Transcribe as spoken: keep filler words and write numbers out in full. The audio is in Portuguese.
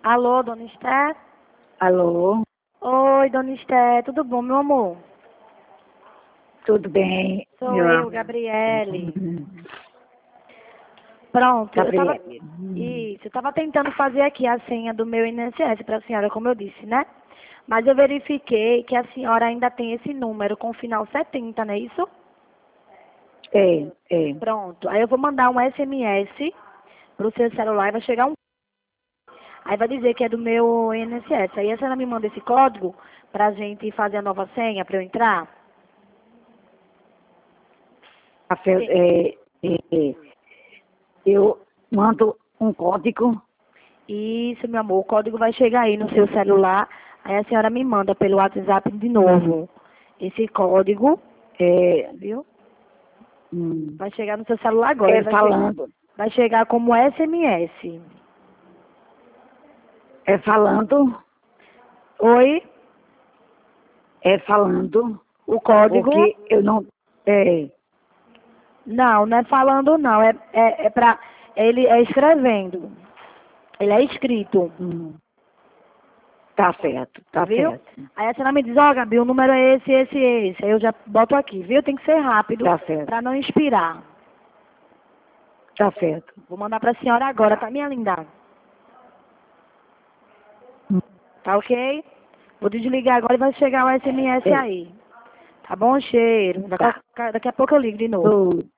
Alô, dona Esté? Alô, Oi, dona Esté, tudo bom, meu amor? tudo bem? Sou Meu eu, amor? Gabriele. Pronto, eu tava. Gabriele. Isso, eu tava tentando fazer aqui a senha do meu I N S S para a senhora, como eu disse, né? Mas eu verifiquei que a senhora ainda tem esse número com o final setenta, não é isso? É, é. Pronto. Aí eu vou mandar um S M S pro seu celular e vai chegar um. Aí vai dizer que é do meu I N S S. Aí a senhora me manda esse código pra gente fazer a nova senha pra eu entrar? Café, é, é, é. Eu mando um código. Isso, meu amor. O código vai chegar aí no seu celular. Aí a senhora me manda pelo WhatsApp de novo. Esse código, É, viu? hum, Vai chegar no seu celular agora. é Ele vai, che falando. vai chegar como S M S. É falando. Oi? É falando. O código? Porque eu não. É, Não, não é falando não. É, é, é pra... Ele é escrevendo. Ele é escrito. hum, tá certo, tá Viu? certo. Aí a senhora me diz, ó, Gabi, o número é esse, esse, esse. Aí eu já boto aqui, viu? Tem que ser rápido Tá certo, pra não expirar. tá certo. Vou mandar pra senhora agora, tá, minha linda? Hum, Tá ok? Vou desligar agora e vai chegar o S M S É, aí. Tá bom, cheiro? Daqui tá. a, daqui a pouco eu ligo de novo. Tudo.